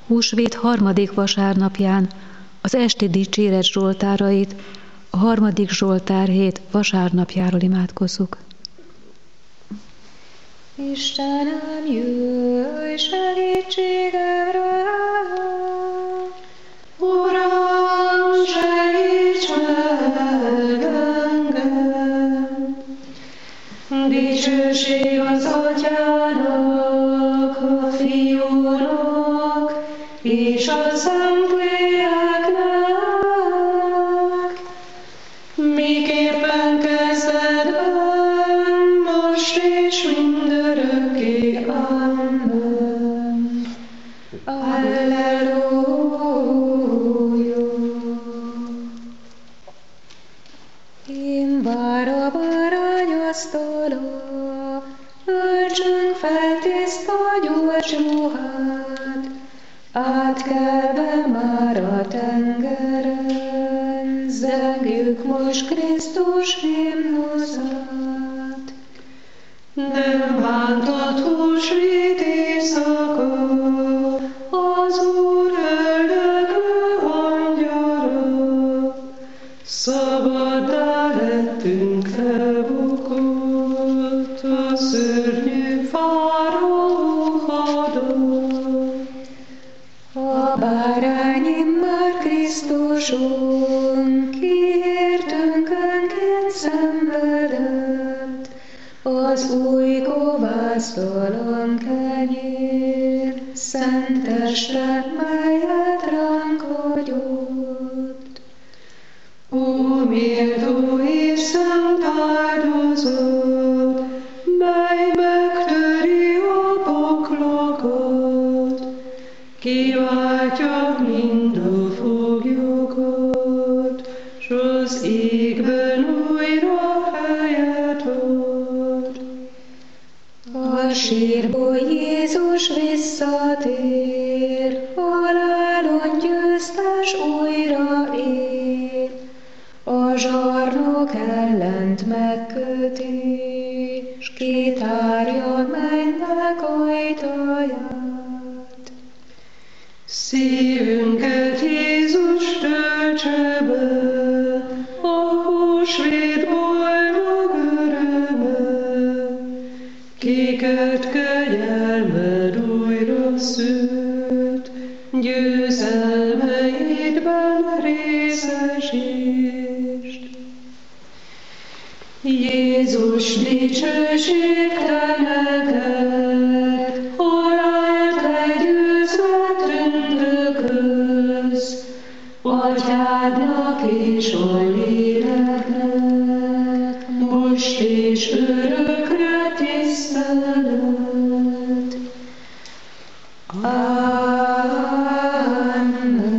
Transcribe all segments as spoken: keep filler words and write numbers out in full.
Húsvét harmadik vasárnapján az esti dicséret zsoltárait, a harmadik zsoltárhét vasárnapjáról imádkozzuk. Istenem, jöjj segítségemre! Uram, segíts meg engem! Dicsőség az Atyának, a Fiúnak és a Szentléleknek, miképpen kezdetben, most és mindörökké. Amen. Alleluja. Én bára bárányasztala, öltsünk fel tiszta gyors ruhát, átkelve már a tengeren, zengjük most Krisztus himnuszát. Nem bántott húsvét éjszaka, az Úr öldöklő angyala, szabaddá lettünk elbukott a szörnyű fáraó hadon. A bárány immár Krisztuson, ki értünkenként szenvedett, az új kovásztalan kenyér, szent testet, melyet ránk hagyott. Ó, méltó és szent áldozat, mely megtöri a poklokot, kiváltja mind a foglyokat, s az égben újra helyet ad. A sírból Jézus visszatér, halálon győztes újra él, a zsarnok ellent megköti, s kitárja mennek ajtaját. Szívünket Jézus töltse be, a húsvét boldog öröme, kiket kegyelmed újra szült, győzelmeidben részesítsd. Jézus, dicsőség te neked, halált legyőzve tündököz, Atyádnak és a Léleknek, most és örökre tisztelet. Amen.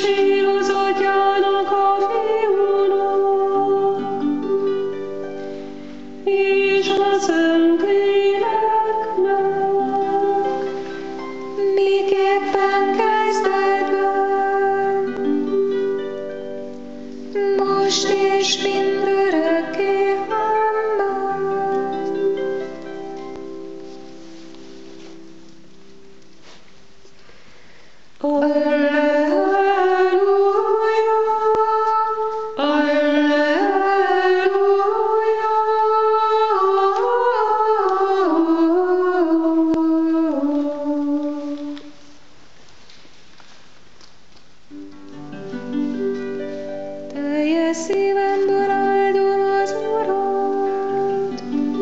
Dicsőség az Atyának, a Fiúnak, és a Szentléleknek, miképpen kezdetben, most és mindörökké. Amen. Alleluja, alleluja. Teljes szívemből áldom az Urat,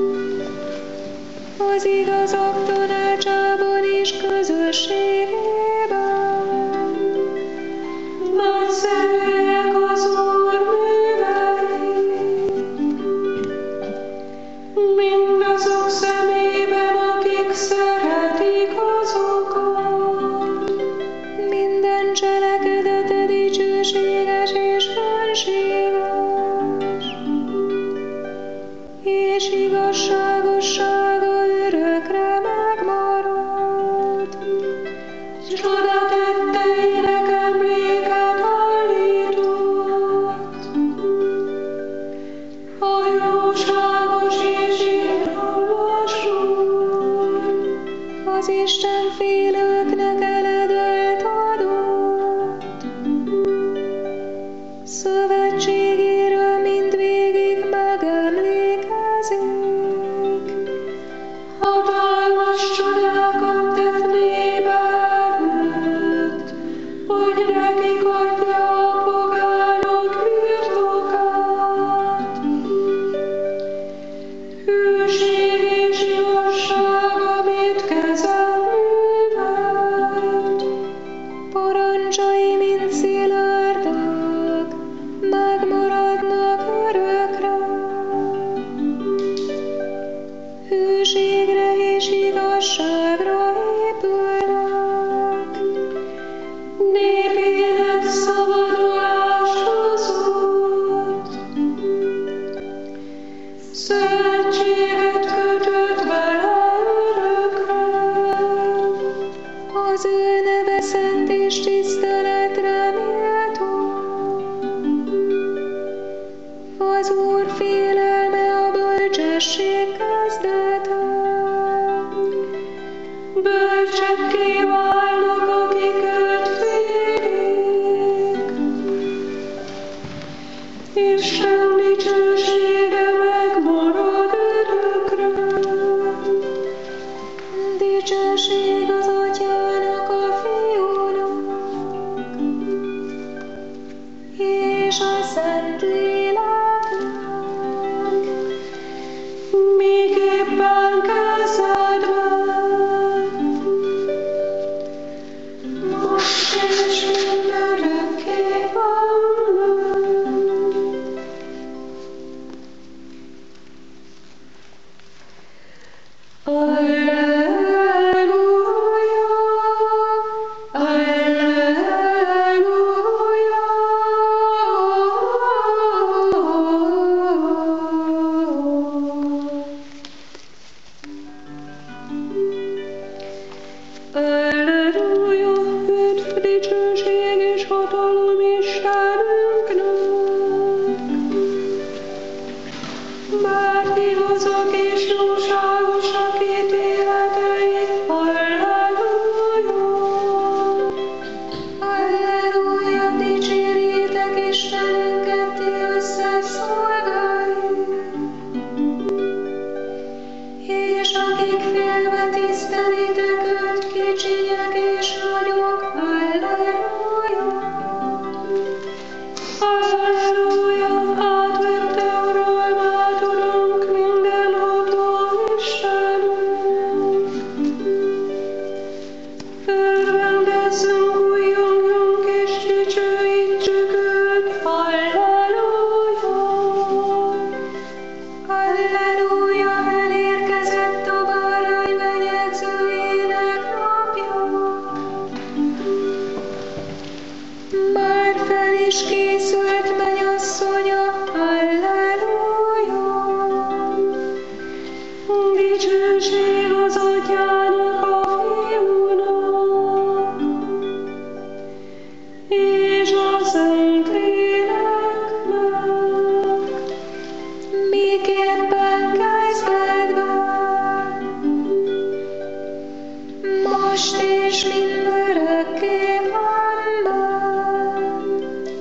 az igazak tanácsában és közösségében. Nagyszerűek az Úr művei, mindazok szemében, akik szeretik azokat. Minden cselekedete dicsőséges és fenséges, és igazságossága örökre megmarad. Csoda tetteinek emléket állított, a jóságos és irgalmas Úr. Az Isten félőknek eledőt adott, szövetségéről mindvégig megemlékezik. Hatalmas csodákat tett népe előtt, hogy nekik adja a pogányok birtokát. Hűség és igazság, amit kezel művelt, Parancsai, mint szilárdak, megmaradnak örökre. Hűségre és igazságra épülnek. népének szabadulást hozott. Szövetséget kötött vele örökre. Az ő neve szent és tiszteletre méltó. Az Úr félelme a bölcsesség kezdete. Bölcsekké válnak, akik őt félik. Isten dicsősége megmarad örökre. Dicsőség az Atyának, a Fiúnak, és a Szentléleknek, Miképpen kezdetben, most és mindörökké. Amen. Alleluja, alleluja. és készült mennyasszonya, halleluja. Dicsőség az Atyának, a Fiúnak, és a Szentléleknek, miképpen kezdetben, most és mindörökké Amen.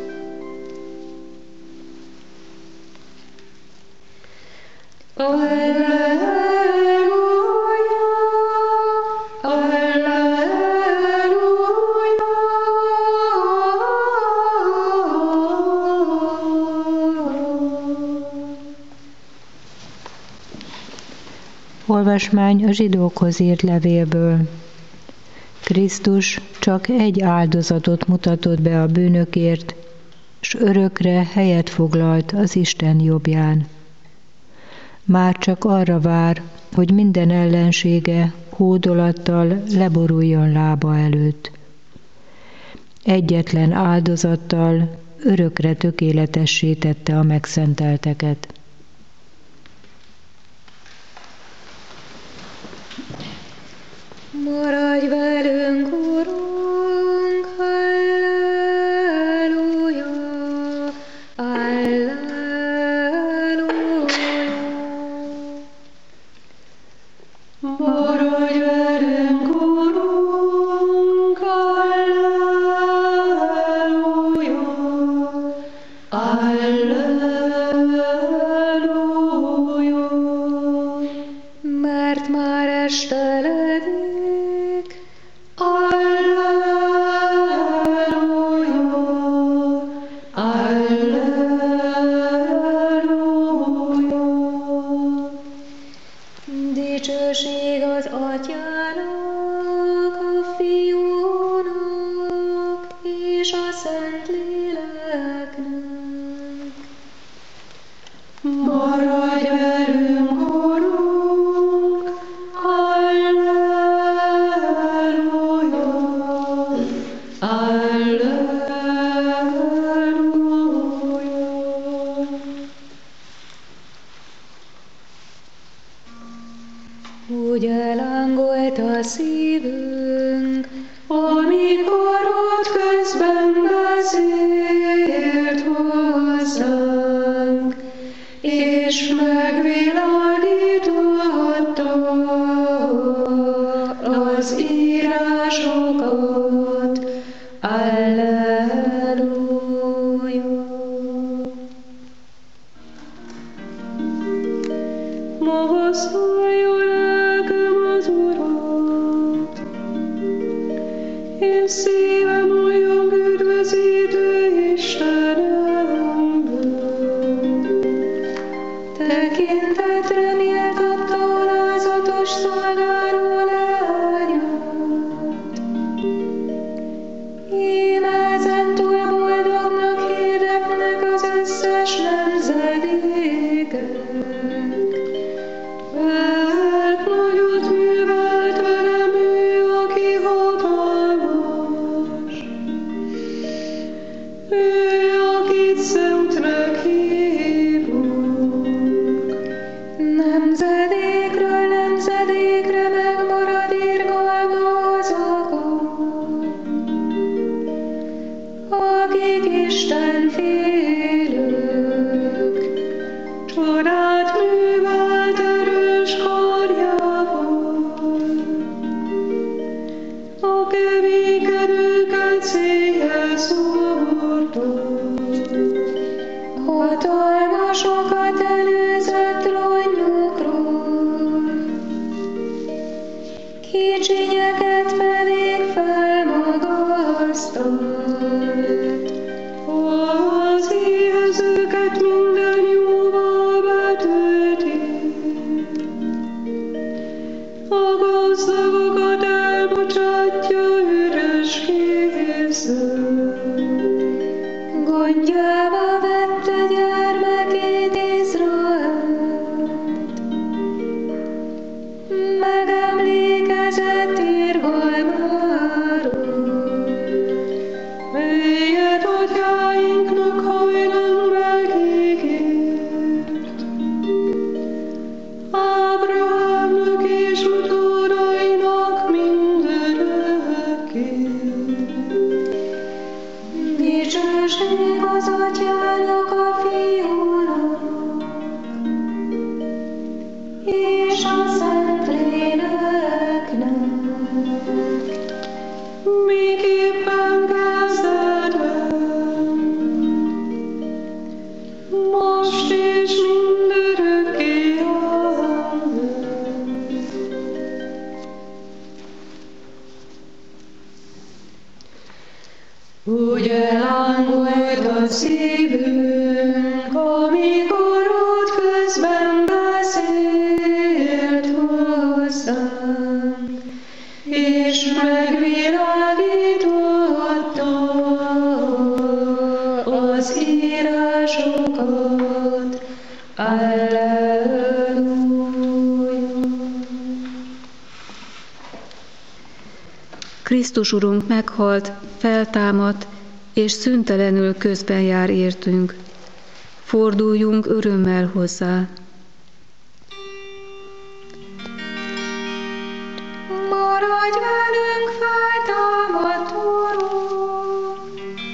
Alleluja, alleluja. Olvasmány a zsidókhoz írt levélből. Krisztus csak egy áldozatot mutatott be a bűnökért, s örökre helyet foglalt az Isten jobbján. Már csak arra vár, hogy minden ellensége hódolattal leboruljon lába előtt. Egyetlen áldozattal örökre tökéletessé tette a megszentelteket. Maradj velünk, Urunk, halleluja, halleluja. maradj velünk, Urunk, halleluja, halleluja. Mert már esteledik, Alleluja, alleluja. dicsőség az Atyának, a Fiúnak és a Szentléleknek. Maradj velünk, Urunk, alleluja, alleluja. Úgy elángolt a szívünk, Amikor útközben beszélt hozzánk, és megvilágította az írásokat. Alleluja. Magasztalja lelkem az Urat, és szívem olyan üdvözítő Istenemből. tekintetre méltatta alázatos szolgáról leányát. Íme ezentúl boldognak hirdetnek az összes nemzedékek. Mert nagyot művelt velem ő, aki hatalmas. Ő, akit szentnek hívunk. Nemzedékről nemzedékre megmarad irgalma az akar, akik Isten félők. Csodát művelt erős karjával. A keménykedőket széjjel szórta. Hatalmasokat előzött ronnyukról, kicsinyeket pedig felmagasztalt. Az éhezőket minden jóval betölti. A gazdagokat elbocsátja üres kézzel. Gondjába vette gyermekét Izraelt, megemlékezett irgalmáról. Melyet atyáink Dicsőség az Atyának, a Fiúnak, és a Szentléleknek, miképpen kezdetben, most és mindörökké. Amen. Úgy elángolt a szívünk, amikor útközben beszélt hozzánk, és megvilágította az írásokat. Alleluja. Krisztus Urunk meghalt, feltámadt, és szüntelenül közben jár értünk. Forduljunk örömmel hozzá. Maradj velünk, feltámadt Urunk!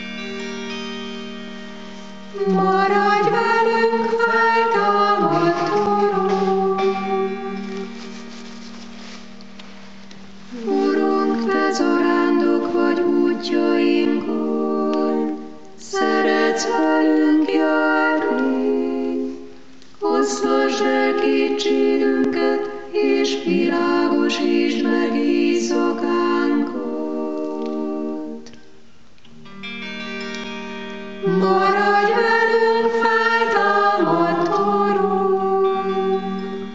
Maradj velünk, feltámadt Urunk! Urunk, Te zarándok vagy útjainkon, szeretsz velünk járni, osztasd el kétségünket, és világosítsd meg éjszakánkat. Maradj velünk, feltámadt Urunk!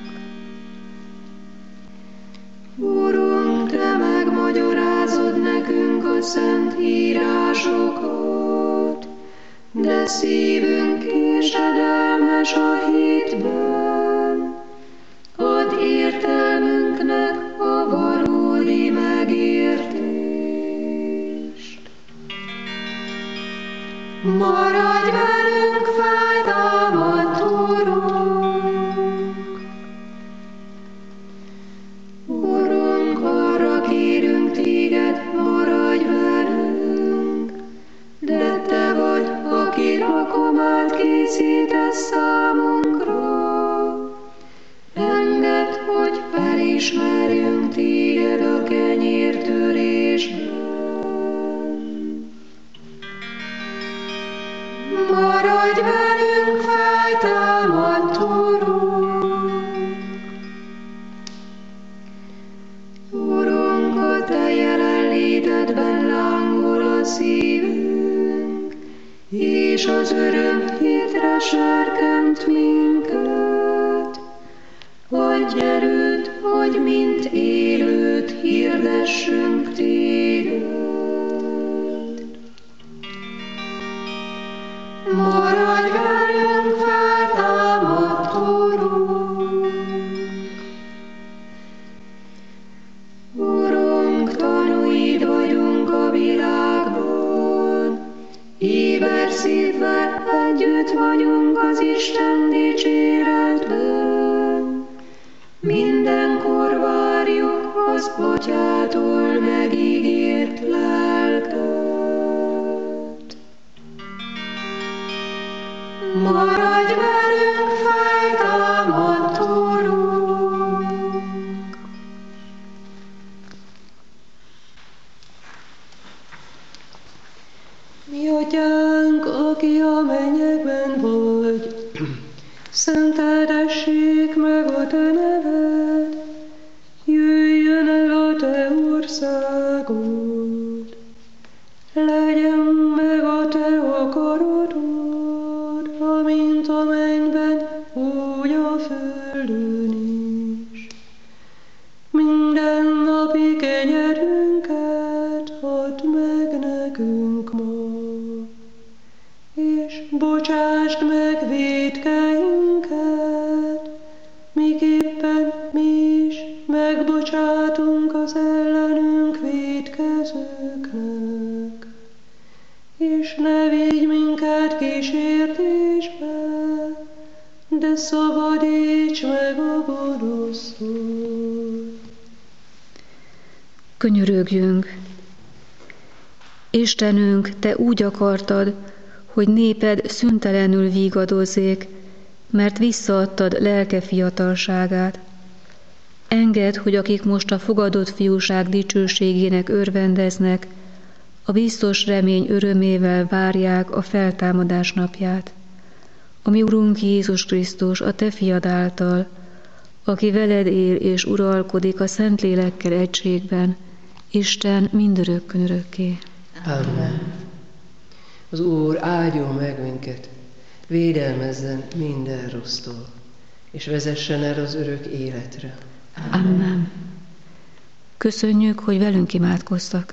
Urunk, Te megmagyarázod nekünk a szent írásokat, de szívünk késedelmes a hitben. Add értelmünknek a valódi megértést. Maradj velünk, feltámadt Urunk! Urunk, arra kérünk Téged, maradj velünk, de Te vagy, aki rakomát készítesz számunkra. Engedd, hogy felismerjünk Téged a kenyértörésben. Maradj velünk, feltámadt Urunk! Urunk, a Te jelenlétedben lángol a szívünk, és az öröm hitre serkent minket. Adj erőt, hogy mint élőt hirdessünk Téged. Maradj velünk, feltámadt Urunk! Urunk, tanúid vagyunk a világban, éber szívvel együtt vagyunk az Isten dicséretben. Mindenkor várjuk az Atyától megígért lelket. Maradj velünk, feltámadt Urunk! Mi Atyánk, aki a mennyekben vagy, szenteltessék meg a Te neved, jöjjön el a Te országod, legyen meg a Te akaratod, amint a mennyben, úgy a földön is. Minden napi kenyerünket add meg nekünk ma, és bocsásd meg vétkeinket, miképpen mi is megbocsátunk az ellenünk vétkezőknek. És ne vigy minket kísértésbe, de szabadíts meg a gonosztól. Könyörögjünk! Istenünk, Te úgy akartad, hogy néped szüntelenül vígadozzék, mert visszaadtad lelke fiatalságát. Engedd, hogy akik most a fogadott fiúság dicsőségének örvendeznek, a biztos remény örömével várják a feltámadás napját. A mi Urunk Jézus Krisztus, a Te fiad által, aki veled él és uralkodik a Szentlélekkel egységben, Isten mindörökkön örökké. Amen. Az Úr áldjon meg minket, védelmezzen minden rossztól, és vezessen el az örök életre. Amen. Köszönjük, hogy velünk imádkoztak.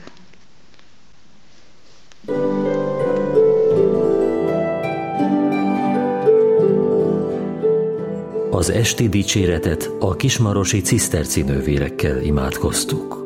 Az esti dicséretet a kismarosi ciszterci nővérekkel imádkoztuk.